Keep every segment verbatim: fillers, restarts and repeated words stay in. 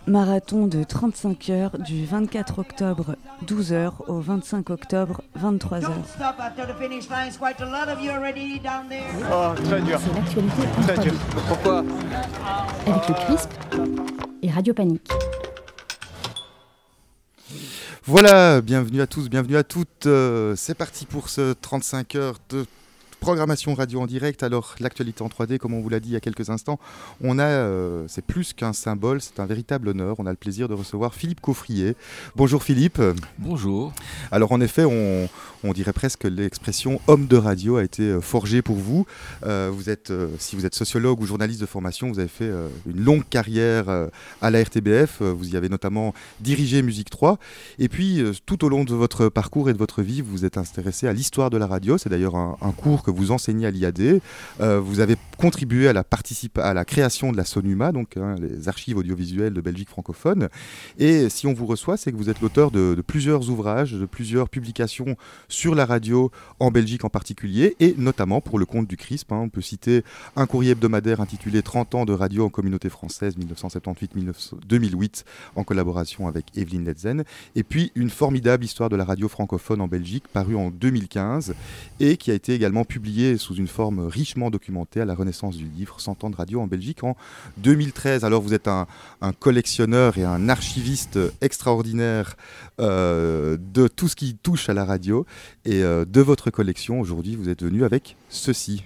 Marathon de trente-cinq heures du vingt-quatre octobre douze heures au vingt-cinq octobre vingt-trois heures. Oh, très dur. C'est l'actualité Très dur. Pourquoi ? avec le C R I S P et Radio Panique. Voilà, bienvenue à tous, bienvenue à toutes. Euh, c'est parti pour ce trente-cinq heures de programmation radio en direct. Alors, l'actualité en trois D, comme on vous l'a dit il y a quelques instants, on a, euh, c'est plus qu'un symbole, c'est un véritable honneur. On a le plaisir de recevoir Philippe Coffrier. Bonjour Philippe. Bonjour. Alors, en effet, on, on dirait presque que l'expression homme de radio a été forgée pour vous. Euh, vous êtes, euh, si vous êtes sociologue ou journaliste de formation, vous avez fait euh, une longue carrière euh, à la R T B F. Vous y avez notamment dirigé Musique trois. Et puis, euh, tout au long de votre parcours et de votre vie, vous vous êtes intéressé à l'histoire de la radio. C'est d'ailleurs un, un cours que vous enseignez à l'I A D. Euh, vous avez contribué à la, participa- à la création de la SONUMA, donc hein, les archives audiovisuelles de Belgique francophone. Et si on vous reçoit, c'est que vous êtes l'auteur de, de plusieurs ouvrages, de plusieurs publications sur la radio en Belgique en particulier, et notamment pour le compte du C R I S P. Hein, on peut citer un courrier hebdomadaire intitulé trente ans de radio en communauté française dix-neuf cent soixante-dix-huit à deux mille huit en collaboration avec Evelyne Letzen, et puis une formidable histoire de la radio francophone en Belgique parue en deux mille quinze et qui a été également publiée sous une forme richement documentée à la Renaissance du livre cent ans de radio en Belgique en deux mille treize. Alors vous êtes un, un collectionneur et un archiviste extraordinaire euh, de tout ce qui touche à la radio, et euh, de votre collection aujourd'hui vous êtes venu avec ceci.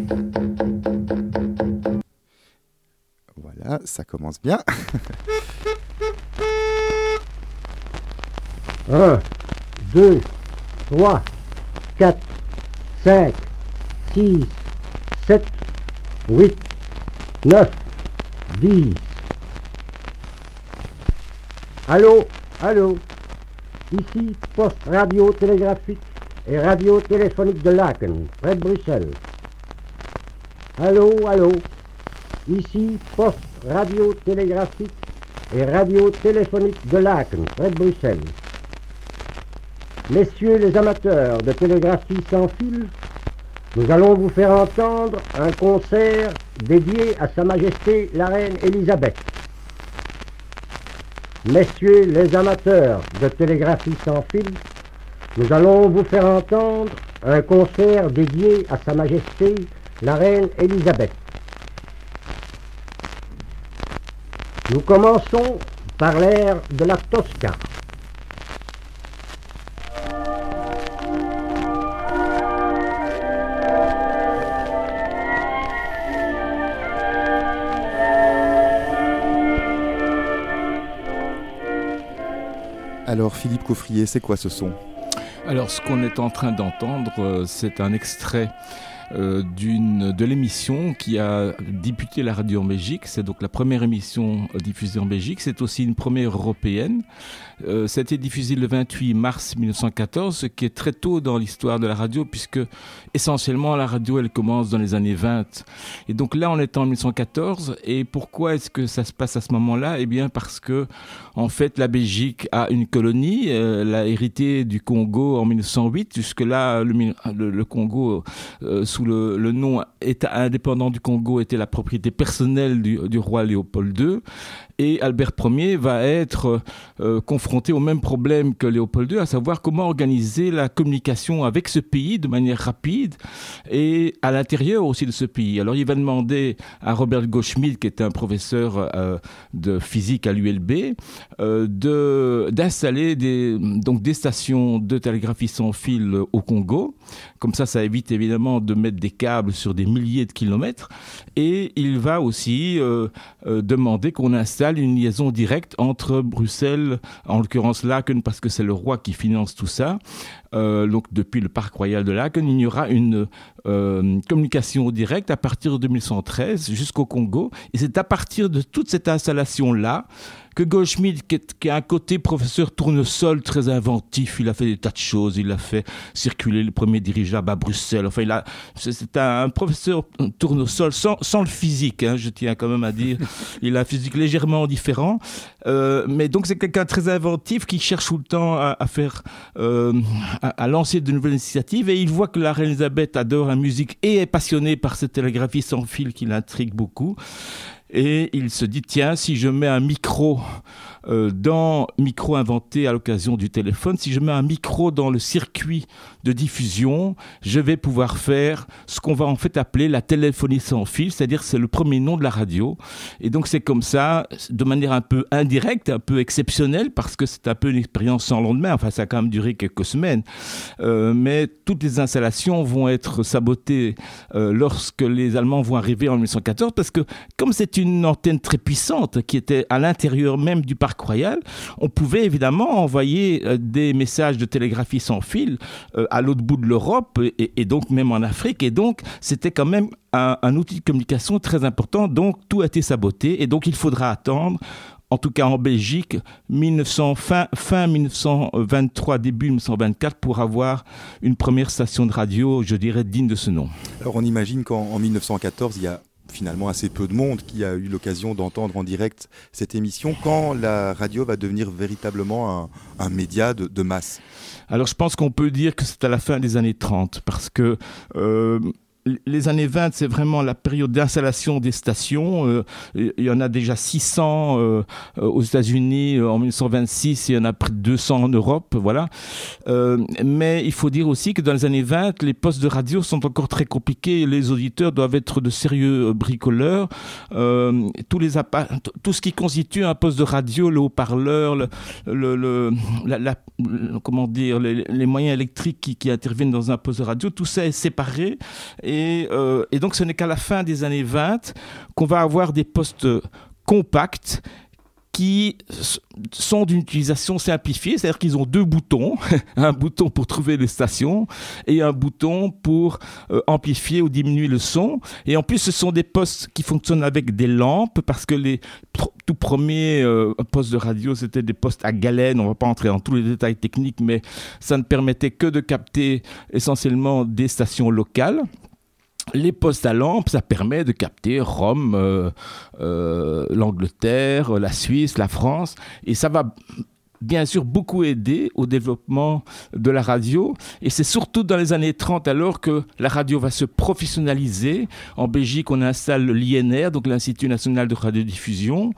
Voilà, ça commence bien. un, deux, trois, quatre, cinq, six, sept, huit, neuf, dix. Allô, allô, ici poste radio-télégraphique et radio-téléphonique de Laken, près de Bruxelles. Allô, allô, ici poste radio-télégraphique et radio-téléphonique de Laken, près de Bruxelles. Messieurs les amateurs de télégraphie sans fil, nous allons vous faire entendre un concert dédié à Sa Majesté la Reine Élisabeth. Messieurs les amateurs de télégraphie sans fil, nous allons vous faire entendre un concert dédié à Sa Majesté la Reine Élisabeth. Nous commençons par l'air de la Tosca. Alors Philippe Coffrier, c'est quoi ce son ? Alors, ce qu'on est en train d'entendre, euh, c'est un extrait euh, d'une, de l'émission qui a débuté la radio en Belgique. C'est donc la première émission diffusée en Belgique. C'est aussi une première européenne. Euh, ça a été diffusé le vingt-huit mars mille neuf cent quatorze, ce qui est très tôt dans l'histoire de la radio, puisque essentiellement la radio, elle commence dans les années vingt. Et donc là, on est en mille neuf cent quatorze. Et pourquoi est-ce que ça se passe à ce moment-là ? Eh bien, parce que, en fait, la Belgique a une colonie. Euh, elle a hérité du Congo en mille neuf cent huit. Jusque-là, le, le, le Congo, euh, sous le, le nom État indépendant du Congo, était la propriété personnelle du, du roi Léopold deux. Et Albert Ier va être euh, confronté au même problème que Léopold deux, à savoir comment organiser la communication avec ce pays de manière rapide et à l'intérieur aussi de ce pays. Alors il va demander à Robert Goldschmidt, qui est un professeur euh, de physique à l'U L B, euh, de, d'installer des, donc des stations de télégraphie sans fil au Congo. Comme ça, ça évite évidemment de mettre des câbles sur des milliers de kilomètres. Et il va aussi euh, euh, demander qu'on installe une liaison directe entre Bruxelles, en l'occurrence Laken, parce que c'est le roi qui finance tout ça. Euh, donc depuis le parc royal de Laken, il y aura une euh, communication directe à partir de deux mille cent treize jusqu'au Congo. Et c'est à partir de toute cette installation-là que Goldschmidt, qui, est, qui a un côté professeur tournesol très inventif, il a fait des tas de choses, il a fait circuler le premier dirigeable à Bruxelles, enfin il a, c'est, c'est un, un professeur tournesol sans, sans le physique, hein, je tiens quand même à dire, il a un physique légèrement différent, euh, mais donc c'est quelqu'un de très inventif qui cherche tout le temps à, à faire, euh, à, à lancer de nouvelles initiatives, et il voit que la reine Elisabeth adore la musique et est passionnée par cette télégraphie sans fil qui l'intrigue beaucoup. et il se dit, tiens, si je mets un micro euh, dans micro inventé à l'occasion du téléphone, si je mets un micro dans le circuit de diffusion, je vais pouvoir faire ce qu'on va en fait appeler la téléphonie sans fil, c'est-à-dire c'est le premier nom de la radio. Et donc c'est comme ça, de manière un peu indirecte, un peu exceptionnelle, parce que c'est un peu une expérience sans lendemain, enfin ça a quand même duré quelques semaines, euh, mais toutes les installations vont être sabotées euh, lorsque les Allemands vont arriver en mille neuf cent quatorze, parce que comme c'est une antenne très puissante qui était à l'intérieur même du parc royal, on pouvait évidemment envoyer euh, des messages de télégraphie sans fil euh, à l'autre bout de l'Europe et, et donc même en Afrique, et donc c'était quand même un, un outil de communication très important, donc tout a été saboté, et donc il faudra attendre, en tout cas en Belgique, mille neuf cents, fin, fin mille neuf cent vingt-trois, début mille neuf cent vingt-quatre, pour avoir une première station de radio, je dirais, digne de ce nom. Alors on imagine qu'en mille neuf cent quatorze, il y a finalement assez peu de monde qui a eu l'occasion d'entendre en direct cette émission, quand la radio va devenir véritablement un, un média de, de masse. Alors je pense qu'on peut dire que c'est à la fin des années trente, parce que euh, les années vingt, c'est vraiment la période d'installation des stations. Euh, il y en a déjà six cents euh, aux États-Unis euh, en mille neuf cent vingt-six, et il y en a près de deux cents en Europe, voilà. Euh, mais il faut dire aussi que dans les années vingt, les postes de radio sont encore très compliqués. Les auditeurs doivent être de sérieux bricoleurs. Euh, tous les appa- tout ce qui constitue un poste de radio, le haut-parleur, le, le, le, la, la, le, comment dire, les, les moyens électriques qui, qui interviennent dans un poste de radio, tout ça est séparé. Et, euh, et donc ce n'est qu'à la fin des années vingt qu'on va avoir des postes compacts qui sont d'une utilisation simplifiée, c'est-à-dire qu'ils ont deux boutons, un bouton pour trouver les stations et un bouton pour euh, amplifier ou diminuer le son. Et en plus, ce sont des postes qui fonctionnent avec des lampes, parce que les pr- tout premiers euh, postes de radio, c'était des postes à galène. On ne va pas entrer dans tous les détails techniques, mais ça ne permettait que de capter essentiellement des stations locales. Les postes à lampe, ça permet de capter Rome, euh, euh, l'Angleterre, la Suisse, la France, et ça va bien sûr beaucoup aider au développement de la radio. Et c'est surtout dans les années trente alors que la radio va se professionnaliser. En Belgique, on installe l'I N R, donc l'Institut national de radiodiffusion.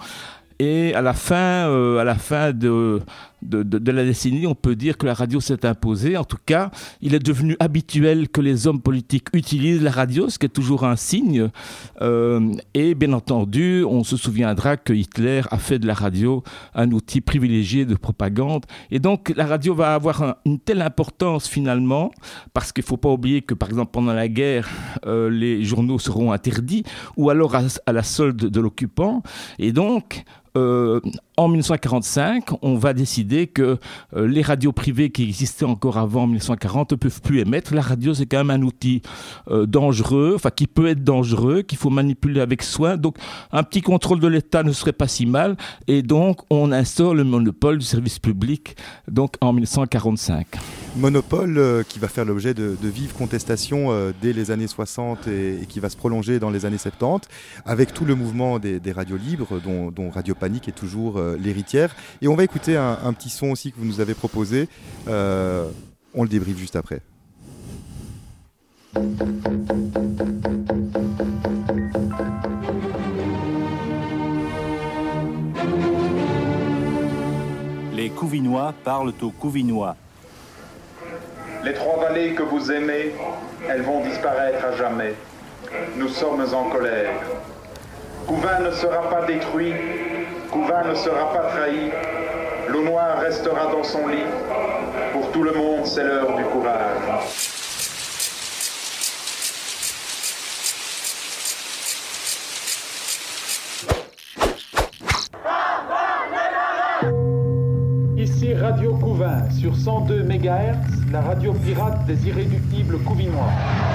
Et à la fin, euh, à la fin de, de, de, de la décennie, on peut dire que la radio s'est imposée. En tout cas, il est devenu habituel que les hommes politiques utilisent la radio, ce qui est toujours un signe. Euh, et bien entendu, on se souviendra que Hitler a fait de la radio un outil privilégié de propagande. Et donc, la radio va avoir un, une telle importance finalement, parce qu'il ne faut pas oublier que, par exemple, pendant la guerre, euh, les journaux seront interdits, ou alors à, à la solde de l'occupant. Et donc, Euh, en mille neuf cent quarante-cinq, on va décider que euh, les radios privées qui existaient encore avant mille neuf cent quarante ne peuvent plus émettre. La radio, c'est quand même un outil euh, dangereux, enfin qui peut être dangereux, qu'il faut manipuler avec soin. Donc, un petit contrôle de l'État ne serait pas si mal. Et donc, on instaure le monopole du service public, donc en mille neuf cent quarante-cinq. Monopole euh, qui va faire l'objet de, de vives contestations euh, dès les années soixante et, et qui va se prolonger dans les années soixante-dix, avec tout le mouvement des, des radios libres, dont, dont Radio Panique est toujours euh, l'héritière. Et on va écouter un, un petit son aussi que vous nous avez proposé. Euh, on le débriefe juste après. Les Couvinois parlent aux Couvinois. Les trois vallées que vous aimez, elles vont disparaître à jamais. Nous sommes en colère. Couvin ne sera pas détruit, Couvin ne sera pas trahi, l'eau noire restera dans son lit. Pour tout le monde, c'est l'heure du courage. Ici Radio Couvin sur cent deux mégahertz, la radio pirate des irréductibles Couvinois.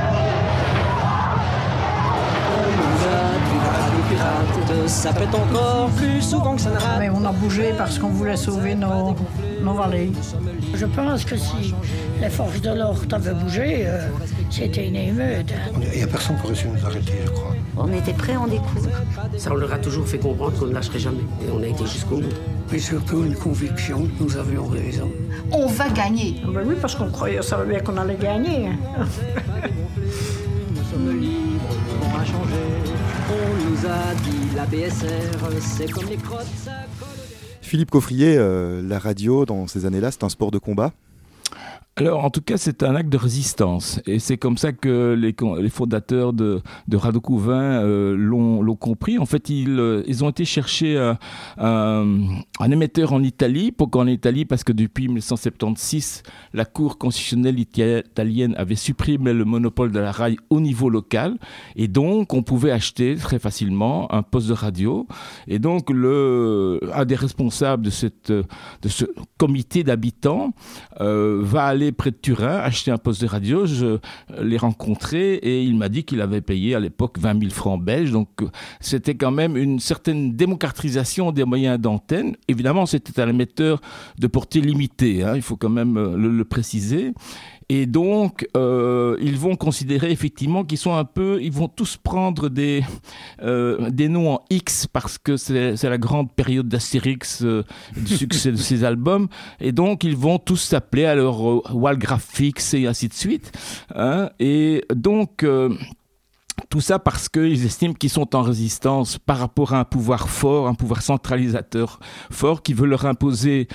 Ça pète encore plus souvent que ça ne rate. Mais on a bougé parce qu'on voulait sauver nos, nos vallées. Je pense que si les forces de l'ordre avaient bougé, euh, c'était une émeute. Il n'y a personne qui aurait su nous arrêter, je crois. On était prêts à en découdre. Ça, on leur a toujours fait comprendre qu'on ne lâcherait jamais. Et on a été jusqu'au bout. Mais surtout une conviction, nous avions raison. On va gagner. Ben oui, parce qu'on croyait, on savait bien qu'on allait gagner. Nous sommes libres, on va changer. On nous a dit la B S R, c'est comme les crottes, ça colle. Philippe Coffrier, euh, la radio dans ces années-là, c'est un sport de combat ? Alors, en tout cas, c'est un acte de résistance. Et c'est comme ça que les, les fondateurs de, de Radio Couvain euh, l'ont, l'ont compris. En fait, ils, euh, ils ont été chercher un, un, un émetteur en Italie. Pourquoi en Italie ? Parce que depuis dix-neuf cent soixante-seize, la Cour constitutionnelle italienne avait supprimé le monopole de la rail au niveau local. Et donc, on pouvait acheter très facilement un poste de radio. Et donc, le, un des responsables de, cette, de ce comité d'habitants euh, va aller près de Turin, acheter un poste de radio. Je l'ai rencontré et il m'a dit qu'il avait payé à l'époque vingt mille francs belges. Donc c'était quand même une certaine démocratisation des moyens d'antenne. Évidemment, c'était un émetteur de portée limitée, hein, il faut quand même le, le préciser. Et donc, euh, ils vont considérer effectivement qu'ils sont un peu, ils vont tous prendre des, euh, des noms en X parce que c'est, c'est la grande période d'Astérix, euh, du succès de ces albums. Et donc, ils vont tous s'appeler alors euh, Walgraphics et ainsi de suite. Hein. Et donc, euh, tout ça parce qu'ils estiment qu'ils sont en résistance par rapport à un pouvoir fort, un pouvoir centralisateur fort qui veut leur imposer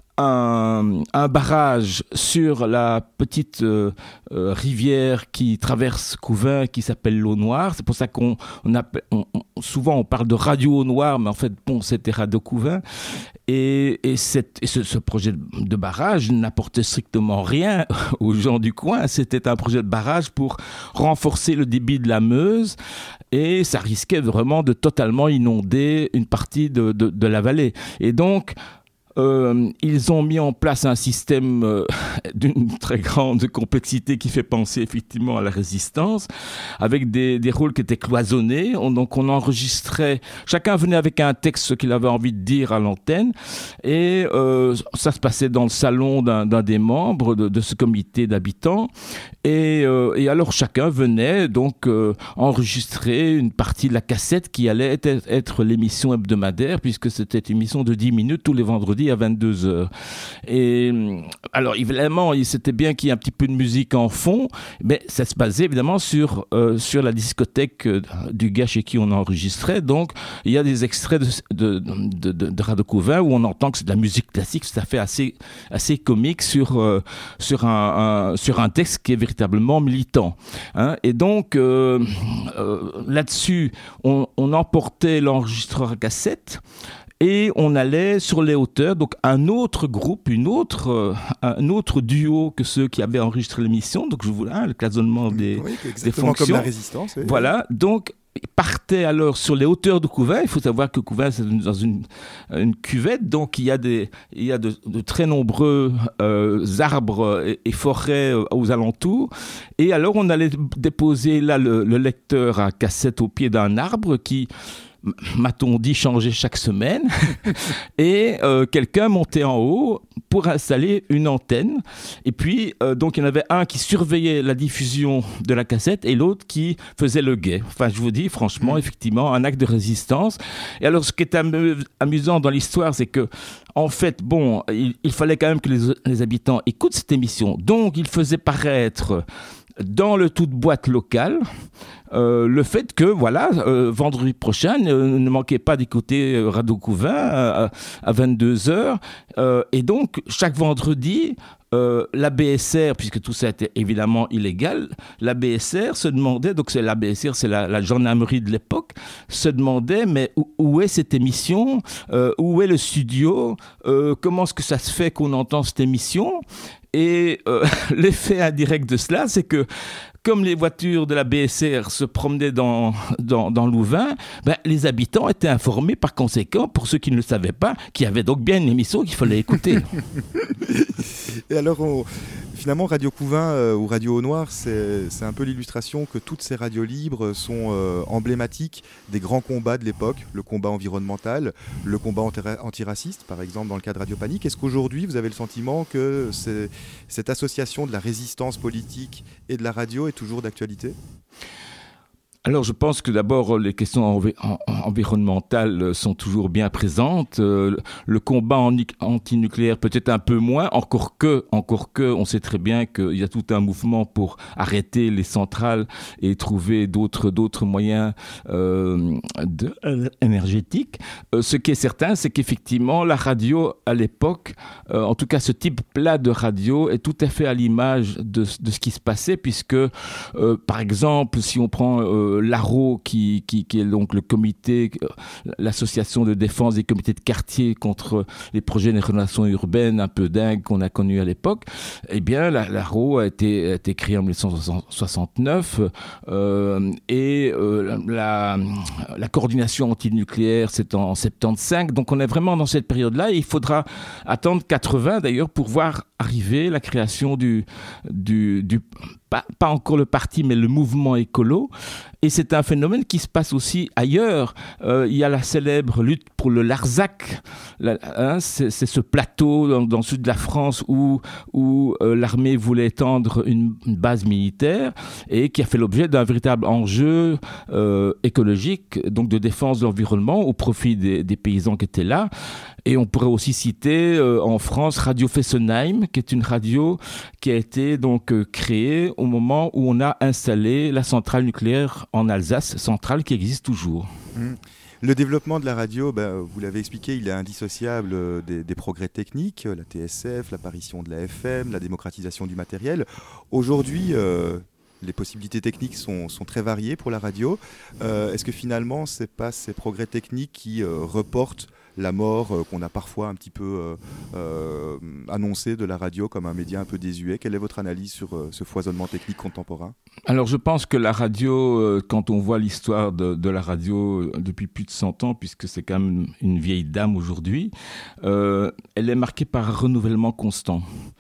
Un, un barrage sur la petite euh, euh, rivière qui traverse Couvain, qui s'appelle l'Eau Noire. C'est pour ça qu'on on appelle, on, on, souvent on parle de Radio Eau Noire, mais en fait, bon, c'était Radio Couvain. Et, et, cette, et ce, ce projet de barrage n'apportait strictement rien aux gens du coin. C'était un projet de barrage pour renforcer le débit de la Meuse. Et ça risquait vraiment de totalement inonder une partie de, de, de la vallée. Et donc, Euh, ils ont mis en place un système euh, d'une très grande complexité qui fait penser effectivement à la résistance, avec des, des rôles qui étaient cloisonnés. On, donc on enregistrait, chacun venait avec un texte ce qu'il avait envie de dire à l'antenne, et euh, ça se passait dans le salon d'un, d'un des membres de, de ce comité d'habitants. Et, euh, et alors chacun venait donc euh, enregistrer une partie de la cassette qui allait être, être l'émission hebdomadaire, puisque c'était une émission de dix minutes tous les vendredis à vingt-deux heures. Et alors évidemment, c'était bien qu'il y ait un petit peu de musique en fond, mais ça se basait évidemment sur, euh, sur la discothèque euh, du gars chez qui on enregistrait. Donc il y a des extraits de, de, de, de, de Radio Couvain où on entend que c'est de la musique classique, tout à fait assez, assez comique sur, euh, sur, un, un, sur un texte qui est véritablement militant. Hein. Et donc euh, euh, là-dessus, on, on emportait l'enregistreur à cassette. Et on allait sur les hauteurs, donc un autre groupe, une autre, euh, un autre duo que ceux qui avaient enregistré l'émission. Donc je vous hein, le cloisonnement des, oui, des fonctions. Comme la résistance. Oui. Voilà, donc ils partaient alors sur les hauteurs de Couvain. Il faut savoir que Couvain c'est dans une, une cuvette, donc il y a, des, il y a de, de très nombreux euh, arbres et, et forêts euh, aux alentours. Et alors on allait déposer là le, le lecteur à cassette au pied d'un arbre qui, m'a-t-on dit, changer chaque semaine. Et euh, quelqu'un montait en haut pour installer une antenne. Et puis, euh, donc, il y en avait un qui surveillait la diffusion de la cassette et l'autre qui faisait le guet. Enfin, je vous dis, franchement, effectivement, un acte de résistance. Et alors, ce qui est amu- amusant dans l'histoire, c'est que, en fait, bon, il, il fallait quand même que les, les habitants écoutent cette émission. Donc, il faisait paraître dans le toute boîte locale euh, le fait que voilà euh, vendredi prochain euh, ne manquez pas d'écouter euh, Radio Couvain à, à vingt-deux heures euh, et donc chaque vendredi euh, la B S R, puisque tout ça était évidemment illégal, la B S R se demandait, donc c'est la B S R, c'est la, la gendarmerie de l'époque, se demandait mais où, où est cette émission, euh, où est le studio, euh, comment est-ce que ça se fait qu'on entend cette émission? Et euh, l'effet indirect de cela, c'est que comme les voitures de la B S R se promenaient dans, dans, dans Louvain, ben, les habitants étaient informés par conséquent, pour ceux qui ne le savaient pas, qu'il y avait donc bien une émission qu'il fallait écouter. Et alors, on, finalement, Radio Couvain euh, ou Radio Eau Noire, c'est, c'est un peu l'illustration que toutes ces radios libres sont euh, emblématiques des grands combats de l'époque, le combat environnemental, le combat anti- antiraciste, par exemple, dans le cas de Radio Panique. Est-ce qu'aujourd'hui, vous avez le sentiment que c'est, cette association de la résistance politique et de la radio est toujours d'actualité ? Alors, je pense que d'abord, les questions env- en- environnementales sont toujours bien présentes. Euh, le combat en- anti-nucléaire peut-être un peu moins, encore que, encore que, on sait très bien qu'il y a tout un mouvement pour arrêter les centrales et trouver d'autres, d'autres moyens euh, de, euh, énergétiques. Euh, ce qui est certain, c'est qu'effectivement, la radio, à l'époque, euh, en tout cas ce type-là de radio, est tout à fait à l'image de, de ce qui se passait, puisque, euh, par exemple, si on prend euh, l'A R O, qui, qui, qui est donc le comité, l'association de défense des comités de quartier contre les projets de rénovation urbaine un peu dingues qu'on a connus à l'époque, eh bien, la, l'A R O a été, a été créée en dix-neuf cent soixante-neuf euh, et euh, la, la coordination antinucléaire, c'est en, en soixante-quinze. Donc, on est vraiment dans cette période-là et il faudra attendre quatre-vingts d'ailleurs pour voir arriver la création du, du, du pas, pas encore le parti, mais le mouvement écolo. Et c'est un phénomène qui se passe aussi ailleurs. Euh, il y a la célèbre lutte pour le Larzac. La, hein, c'est, c'est ce plateau dans, dans le sud de la France où, où euh, l'armée voulait étendre une, une base militaire et qui a fait l'objet d'un véritable enjeu euh, écologique, donc de défense de l'environnement au profit des, des paysans qui étaient là. Et on pourrait aussi citer euh, en France Radio Fessenheim, qui est une radio qui a été donc euh, créée au moment où on a installé la centrale nucléaire en Alsace, centrale qui existe toujours. Mmh. Le développement de la radio, ben, vous l'avez expliqué, il est indissociable des, des progrès techniques, la T S F, l'apparition de la F M, la démocratisation du matériel. Aujourd'hui, euh, les possibilités techniques sont, sont très variées pour la radio. Euh, est-ce que finalement, ce n'est pas ces progrès techniques qui euh, reportent la mort euh, qu'on a parfois un petit peu euh, euh, annoncée de la radio comme un média un peu désuet? Quelle est votre analyse sur euh, ce foisonnement technique contemporain? Alors je pense que la radio, euh, quand on voit l'histoire de, de la radio depuis plus de cent ans, puisque c'est quand même une vieille dame aujourd'hui, euh, elle est marquée par un renouvellement constant.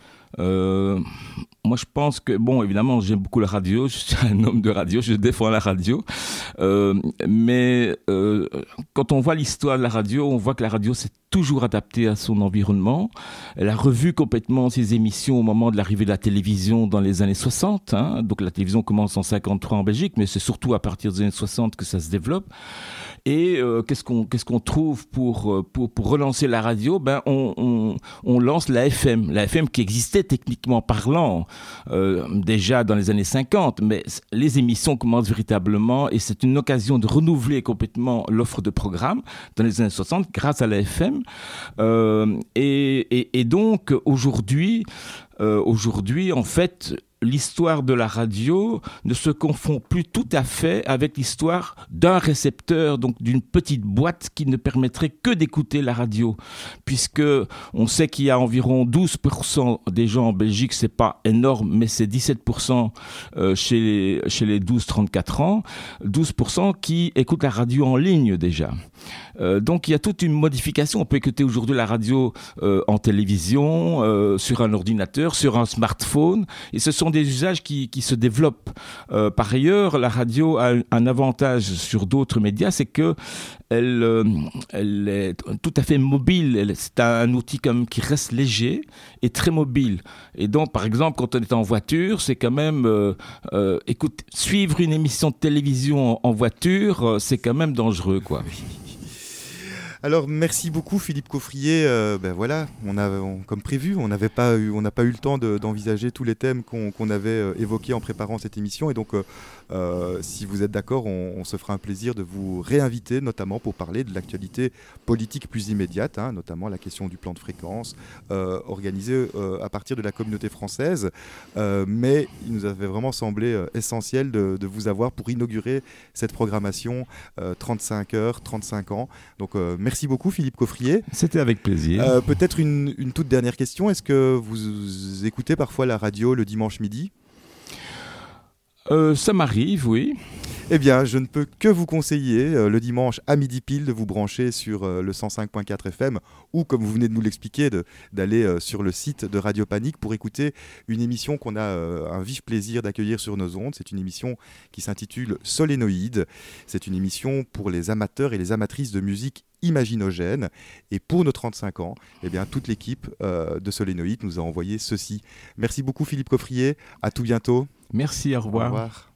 Euh, moi je pense que, bon évidemment j'aime beaucoup la radio, je suis un homme de radio, je défends la radio, euh, mais euh, quand on voit l'histoire de la radio, on voit que la radio s'est toujours adaptée à son environnement. Elle a revu complètement ses émissions au moment de l'arrivée de la télévision dans les années soixante, hein. Donc la télévision commence en cinquante-trois en Belgique, mais c'est surtout à partir des années soixante que ça se développe. Et euh, qu'est-ce qu'on qu'est-ce qu'on trouve pour pour pour relancer la radio? Ben on on on lance la F M, la F M qui existait techniquement parlant euh, déjà dans les années cinquante, mais les émissions commencent véritablement et c'est une occasion de renouveler complètement l'offre de programme dans les années soixante grâce à la F M. Euh, et, et et donc aujourd'hui euh, aujourd'hui en fait l'histoire de la radio ne se confond plus tout à fait avec l'histoire d'un récepteur, donc d'une petite boîte qui ne permettrait que d'écouter la radio, puisque on sait qu'il y a environ douze pour cent des gens en Belgique, c'est pas énorme, mais c'est dix-sept pour cent chez les, chez les douze trente-quatre ans, douze pour cent qui écoutent la radio en ligne déjà. Euh, donc il y a toute une modification. On peut écouter aujourd'hui la radio euh, en télévision, euh, sur un ordinateur, sur un smartphone, et ce sont des usages qui, qui se développent. Euh, par ailleurs, la radio a un avantage sur d'autres médias, c'est que elle, euh, elle est tout à fait mobile. Elle, c'est un outil comme qui reste léger et très mobile. Et donc, par exemple, quand on est en voiture, c'est quand même, euh, euh, écoute, suivre une émission de télévision en, en voiture, euh, c'est quand même dangereux, quoi. Alors merci beaucoup Philippe Coffrier. Euh, ben voilà, on a, on, comme prévu, on n'avait pas eu, on n'a pas eu le temps de, d'envisager tous les thèmes qu'on, qu'on avait euh, évoqués en préparant cette émission, et donc euh, euh, si vous êtes d'accord, on, on se fera un plaisir de vous réinviter, notamment pour parler de l'actualité politique plus immédiate, hein, notamment la question du plan de fréquence euh, organisé euh, à partir de la communauté française. Euh, mais il nous avait vraiment semblé euh, essentiel de, de vous avoir pour inaugurer cette programmation euh, trente-cinq heures, trente-cinq ans. Donc euh, merci. Merci beaucoup Philippe Coffrier. C'était avec plaisir. Euh, peut-être une, une toute dernière question. Est-ce que vous écoutez parfois la radio le dimanche midi ? euh, Ça m'arrive, oui. Eh bien, je ne peux que vous conseiller euh, le dimanche à midi pile de vous brancher sur euh, le cent cinq virgule quatre F M ou, comme vous venez de nous l'expliquer, de, d'aller euh, sur le site de Radio Panique pour écouter une émission qu'on a euh, un vif plaisir d'accueillir sur nos ondes. C'est une émission qui s'intitule Solénoïde. C'est une émission pour les amateurs et les amatrices de musique imaginogène. Et pour nos trente-cinq ans, eh bien, toute l'équipe euh, de Solénoïde nous a envoyé ceci. Merci beaucoup Philippe Coffrier. À tout bientôt. Merci, au revoir. Au revoir.